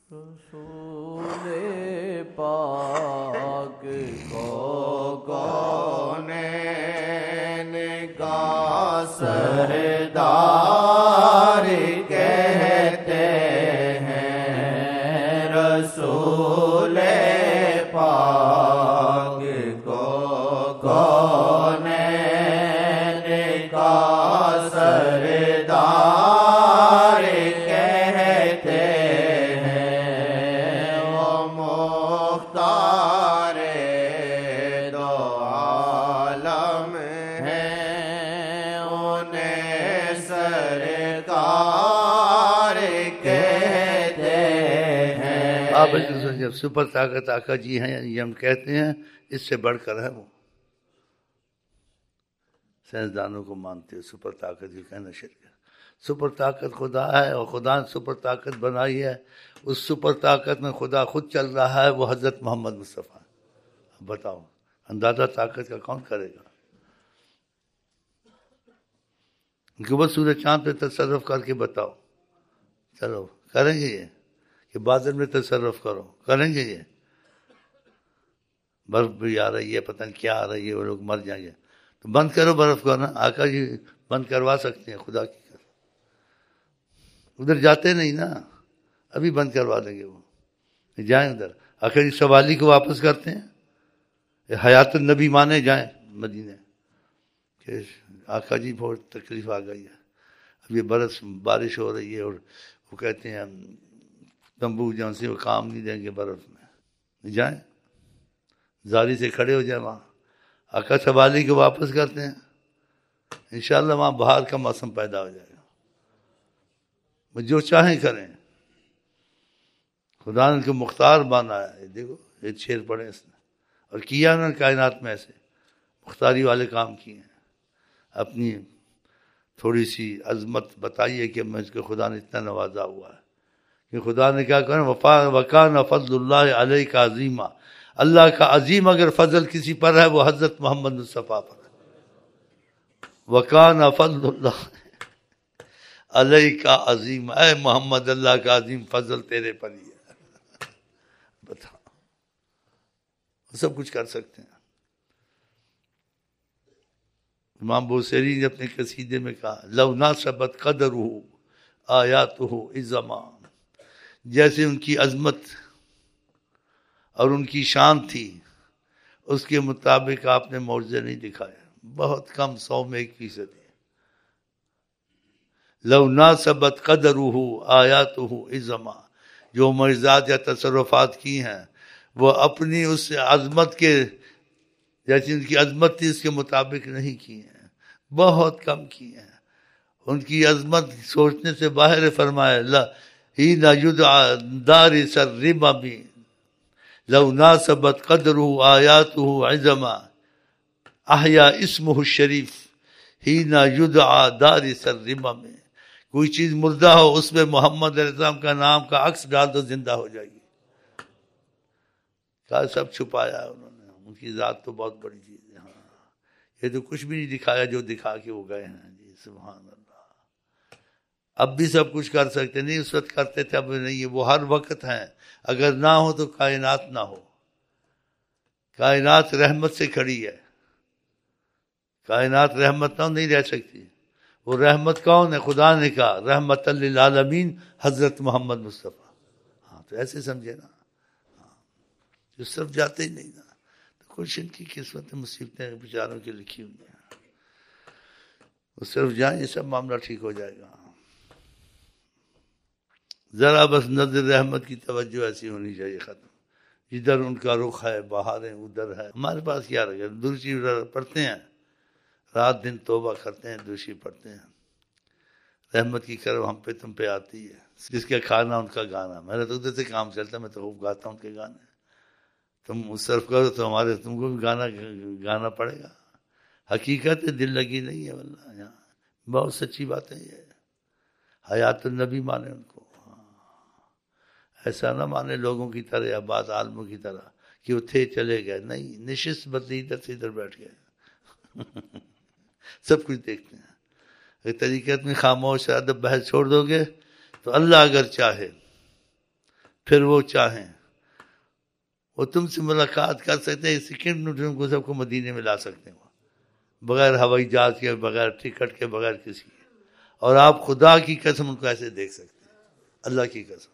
رسول پاک کو کونین کا سردار کہتے ہیں، رسول پاک کو کونین کا سردار کہتے ہیں، وہ مختار دو عالم ہیں، انہیں سرکار کہتے ہیں۔ آپ جب سپر طاقت آقا جی ہیں یہ ہم کہتے ہیں، اس سے بڑھ کر ہے وہ سائنسدانوں کو مانتے ہیں سپر طاقت یہ کہنا شرک ہے۔ سپر طاقت خدا ہے اور خدا نے سپر طاقت بنائی ہے، اس سپر طاقت میں خدا خود چل رہا ہے، وہ حضرت محمد مصطفیٰ۔ اب بتاؤ اندازہ طاقت کا کون کرے گا؟ ان کے بعد سورج چاند پہ تصرف کر کے بتاؤ، چلو کریں گے یہ کہ بادل میں تصرف کرو، کریں گے یہ؟ برف بھی آ رہی ہے، پتہ نہیں کیا آ رہی ہے، وہ لوگ مر جائیں گے، تو بند کرو برف کو نا، آقا جی بند کروا سکتے ہیں خدا کی قسم۔ ادھر جاتے نہیں نا، ابھی بند کروا دیں گے وہ، جائیں ادھر۔ آخر جی سوالی کو واپس کرتے ہیں، حیات النبی مانے جائیں مدینے کہ آقا جی بہت تکلیف آ گئی ہے، اب یہ بارش ہو رہی ہے اور وہ کہتے ہیں ہم تمبو جہاں سے وہ کام نہیں دیں گے برف میں، جائیں زاری سے کھڑے ہو جائیں وہاں، آقا سوالی کو واپس کرتے ہیں، انشاءاللہ وہاں بہار کا موسم پیدا ہو جائے گا، وہ جو چاہیں کریں، خدا نے ان کو مختار بانا ہے۔ دیکھو یہ شعر پڑھیں اس نے، اور کیا انہوں نے کائنات میں ایسے مختاری والے کام کیے ہیں، اپنی تھوڑی سی عظمت بتائیے کہ میں اس کو خدا نے اتنا نوازا ہوا ہے کہ خدا نے کیا کہا، وَكَانَ فَضْلُ اللَّهِ عَلَيْكَ عَظِيمًا، اللہ کا عظیم اگر فضل کسی پر ہے وہ حضرت محمد مصطفیٰ پر ہے۔ وَكَانَ فَضْلُ اللَّهِ عَلَيْكَ عَظِيمًا، اے محمد اللہ کا عظیم فضل تیرے پر ہی ہے۔ بتاؤ سب کچھ کر سکتے ہیں۔ امام بوصیری نے اپنے قصیدے میں کہا، لو ناسبت قدرہ آیاتہ عظما، جیسے ان کی عظمت اور ان کی شان تھی اس کے مطابق آپ نے معجزے نہیں دکھائے، بہت کم، 100 میں 1%۔ لو ناسبت قدرہ آیاتہ عظما، جو معجزات یا تصرفات کی ہیں وہ اپنی اس عظمت کے جیسی ان کی عظمت تھی اس کے مطابق نہیں کی ہیں، بہت کم کی ہیں۔ ان کی عظمت سوچنے سے باہر فرمایا، حین یدعا دارس الرمم لو ناسبت قدرہ آیاتہ عظما احیا اسمہ الشریف حین یدعا دارس الرمم، کوئی چیز مردہ ہو اس میں محمد علیہ السلام کا نام کا عکس ڈال دو زندہ ہو جائے گی۔ کہا سب چھپایا ہے انہوں نے، ان کی ذات تو بہت بڑی چیز ہے، ہاں یہ تو کچھ بھی نہیں دکھایا جو دکھا کے وہ گئے ہیں، جی سبحان اللہ۔ اب بھی سب کچھ کر سکتے نہیں، اس وقت کرتے تھے، اب نہیں، وہ ہر وقت ہیں، اگر نہ ہو تو کائنات نہ ہو۔ کائنات رحمت سے کھڑی ہے، کائنات رحمت نہ نہیں رہ سکتی۔ وہ رحمت کون ہے؟ خدا نے کہا رحمت للعالمین حضرت محمد مصطفیٰ۔ ہاں تو ایسے سمجھے نا، جو صرف جاتے ہی نہیں نا، تو کچھ ان کی قسمت مصیبتیں بیچاروں کی لکھی ہوئی ہیں، وہ صرف جائیں یہ سب معاملہ ٹھیک ہو جائے گا۔ ذرا بس نظر رحمت کی توجہ ایسی ہونی چاہیے، ختم، جدھر ان کا رخ ہے بہاریں ادھر ہے، ہمارے پاس کیا رہ گیا؟ دوسری پڑھتے ہیں، رات دن توبہ کرتے ہیں، دوسری پڑھتے ہیں، رحمت کی کرو ہم پہ تم پہ آتی ہے، جس کا کھانا ان کا گانا، میرا تو ادھر سے کام چلتا ہے، میں تو خوب گاتا ہوں ان کے گانے، تم اس طرف کرو تو ہمارے تم کو بھی گانا پڑے گا۔ حقیقت ہے، دل لگی نہیں ہے واللہ، یہاں بہت سچی بات ہے یہ، حیات النبی مانے ان کو، ایسا نہ مانے لوگوں کی طرح یا بعض عالموں کی طرح کہ وہ تھے چلے گئے، نہیں، نشست بدلی ادھر سے ادھر بیٹھ گئے سب کچھ دیکھتے ہیں۔ اگر طریقت میں خاموش ادب بحث چھوڑ دو گے تو اللہ اگر چاہے پھر وہ چاہیں وہ تم سے ملاقات کر سکتے ہیں، سیکنڈ میں تم کو سب کو مدینے میں لا سکتے ہیں، بغیر ہوائی جہاز کے، بغیر ٹکٹ کے، بغیر کسی کے. اور آپ خدا کی قسم ان کو ایسے دیکھ سکتے ہیں، اللہ کی قسم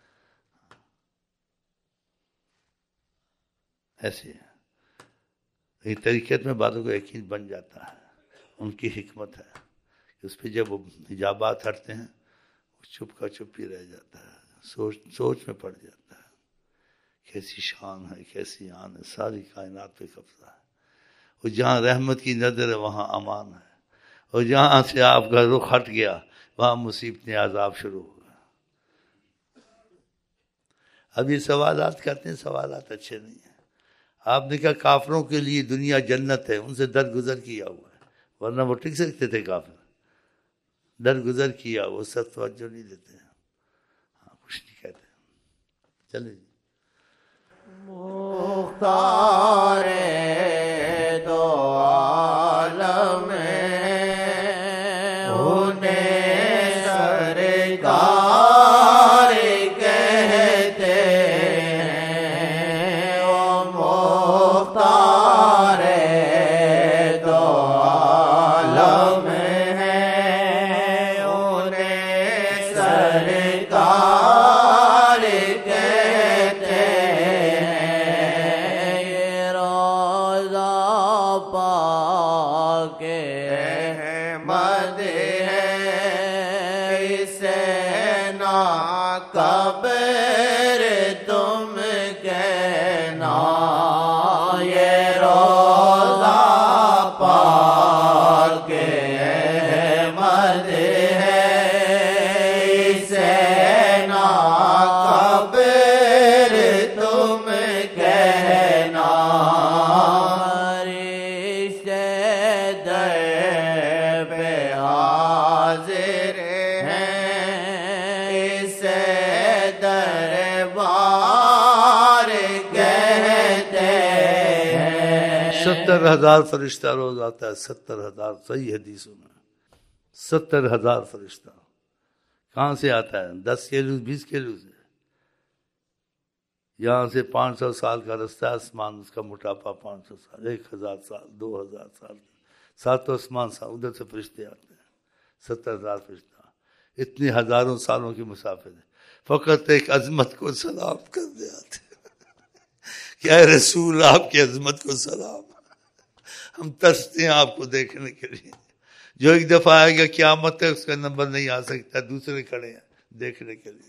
ایسے ہے. یہ طریقت میں باتوں کو یقین بن جاتا ہے. ان کی حکمت ہے اس پہ جب وہ حجابات ہٹتے ہیں وہ چپ کا چپ ہی رہ جاتا ہے، سوچ میں پڑ جاتا ہے. کیسی شان ہے، کیسی آن ہے، ساری کائنات پہ قبضہ ہے. اور جہاں رحمت کی نظر ہے وہاں امان ہے، اور جہاں سے آپ کا رخ ہٹ گیا وہاں مصیبتیں، عذاب شروع ہو گئے. اب یہ سوالات کرتے ہیں، سوالات اچھے نہیں ہیں. آپ نے کہا کافروں کے لیے دنیا جنت ہے، ان سے درگزر کیا ہوا ہے، ورنہ وہ ٹک سکتے تھے. کافر درگزر کیا، وہ سب توجہ نہیں دیتے ہیں، کچھ نہیں کہتے. چلے جی. مختار دو عالم انہیں سرکار کہتے ہیں. وہ مختار دو عالم ہیں انہیں سرکار کہتے ہیں. یہ روضہ پاک احمد ہے، اسے نہ قبر تم کہنا. یہ روضہ پاک احمد ہے، اسے نہ قبر تم کہنا. رشتے در پہ حاضر ہیں، اسے دربار کہتے ہیں. 70,000 فرشتہ روز آتا ہے، 70,000. صحیح حدیثوں میں 70,000 فرشتہ. کہاں سے آتا ہے؟ 10 کلو 20 کلو سے. یہاں سے 500 سال کا رستہ، آسمان اس کا موٹاپا 500 سال، 1,000 سال، 2,000 سال، 7 آسمان سال، ادھر سے فرشتے آتے ہیں. 70,000 فرشتہ اتنے ہزاروں سالوں کی مسافت ہے. فقط ایک عظمت کو سلام کر دے آتے. کیا رسول آپ کی عظمت کو سلام. ہم ترستے ہیں آپ کو دیکھنے کے لیے. جو ایک دفعہ آئے گا قیامت ہے اس کا نمبر نہیں آ سکتا، دوسرے کھڑے ہیں دیکھنے کے لیے.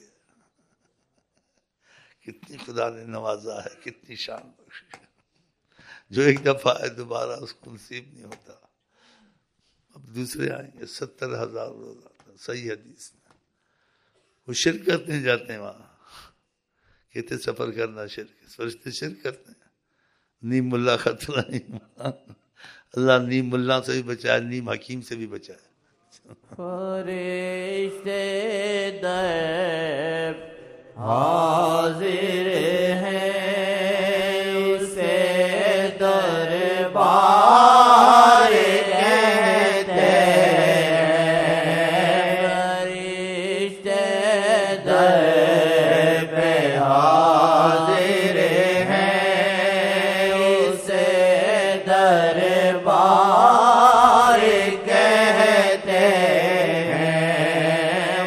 کتنی خدا نے نوازا ہے، کتنی شان بخشی ہے. جو ایک دفعہ آئے دوبارہ اس کو نصیب نہیں ہوتا. اب دوسرے آئیں گے. 70,000 روز آتا ہے. صحیح حدیث میں وہ شرک کرتے جاتے ہیں وہاں. کہتے سفر کرنا شرک، فرشتے شرک کرتے ہیں. نیم ملا خطرہ نیم. اللہ نیم ملا سے بھی بچائے، نیم حکیم سے بھی بچائے. فرشتے در حاضر ہیں، اسے دربار کہتے ہیں. فرشتے در پہ حاضر ہیں، اسے دربار کہتے ہیں.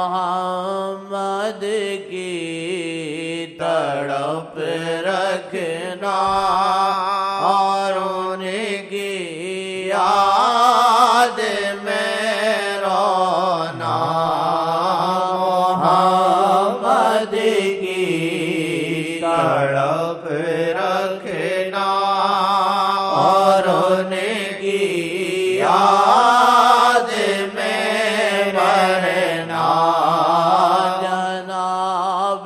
محمد کی تڑپ رکھنا اور ان کی یاد میں رونا. محمد کی تڑپ رکھنا اور ان کی یاد میں مرنا. جناب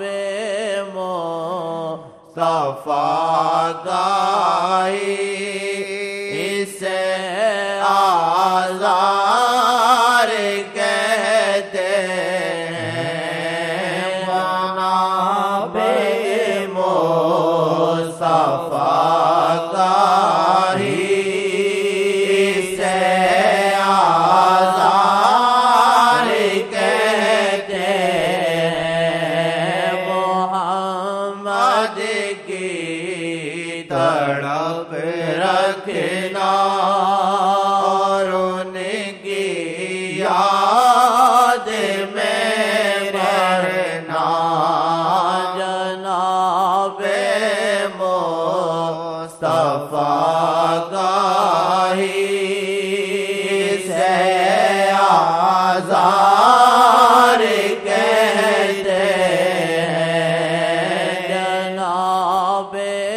مصطفیٰ کا ہی اسے آزار کہتے ہیں. جناب مصطفیٰ کا ہی اسے آزار کہتے ہیں. محمد تڑپ رکھنا اور ان کی یاد میں مرنا جناب مصطفیٰ کا ہی سے آزار کہتے ہیں جناب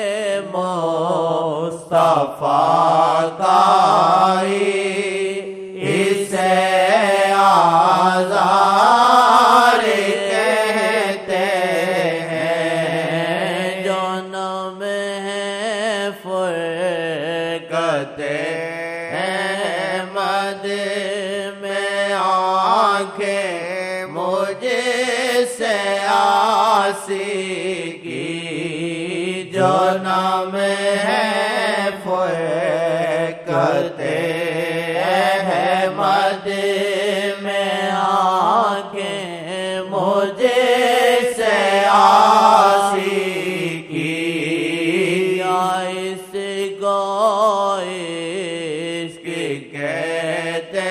مصطفیٰ کا ہی اسے آزار کہتے ہیں جنم ہے فرقت احمد میں آنکھیں مجھے سے آسی کی جنم ہے فرقت احمد میں آنکھیں مجھے سے آسی کی یا اس کو عشق کہتے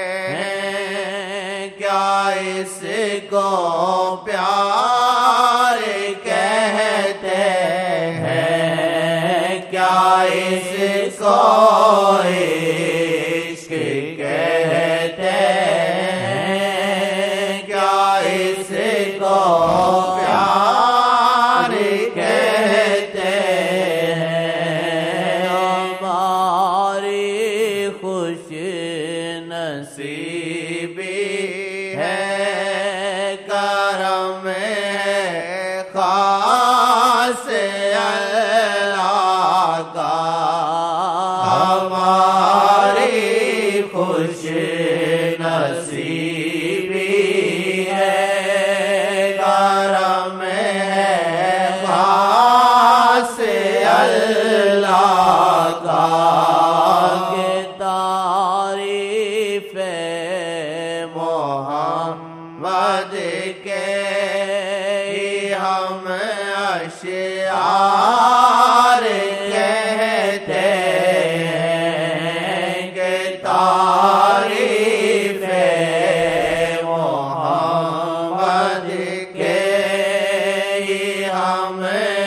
ہیں کیا اس کو پیار کہتے ہیں کیا اس کو عشق کہتے ہیں کیا اس کو پیار کہتے ہیں ہماری خوش نصیبی ہے کرم ہے خاص اللہ کا ہماری خوش نصیبی ہے کرم ہے خاص اللہ کا کہ تعریف محمد کے ہم اشعار کہتے ہیں کہ تعریف محمد کے ہم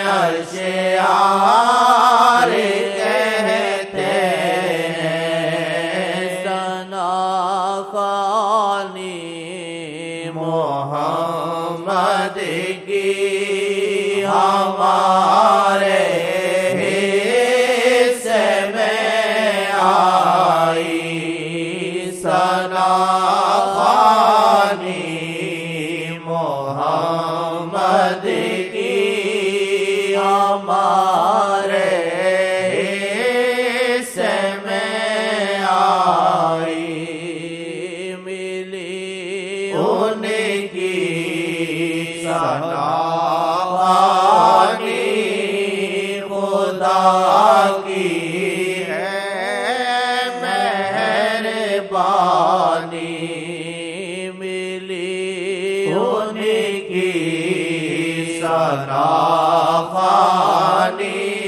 اشعار کہتے ہیں ثنا خوانی محمد کی ہمارے حصے میں آئی ثنا خوانی محمد کی ہمارے حصے میں آئی ملی ان کی ثنا خدا کی ہے مہربانی ملی ان کی ثنا خوانی